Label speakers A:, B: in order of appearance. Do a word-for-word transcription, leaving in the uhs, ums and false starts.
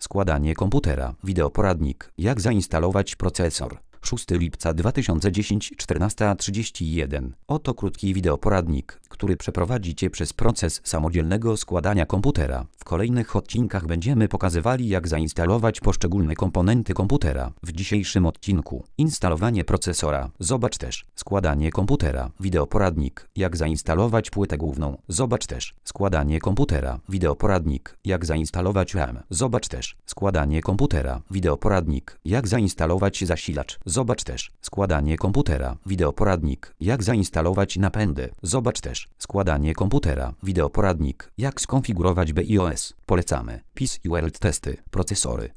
A: Składanie komputera. Wideoporadnik. Jak zainstalować procesor. szóstego lipca dwa tysiące dziesiątego, czternasta trzydzieści jeden. Oto krótki wideoporadnik, który przeprowadzi Cię przez proces samodzielnego składania komputera. W kolejnych odcinkach będziemy pokazywali, jak zainstalować poszczególne komponenty komputera. W dzisiejszym odcinku instalowanie procesora. Zobacz też składanie komputera. Wideoporadnik. Jak zainstalować płytę główną. Zobacz też składanie komputera. Wideoporadnik. Jak zainstalować RAM. Zobacz też składanie komputera. Wideoporadnik. Jak zainstalować zasilacz. Zobacz też składanie komputera. Wideoporadnik. Jak zainstalować napędy. Zobacz też składanie komputera. Wideoporadnik. Jak skonfigurować BIOS. Polecamy. P I S i World testy. Procesory.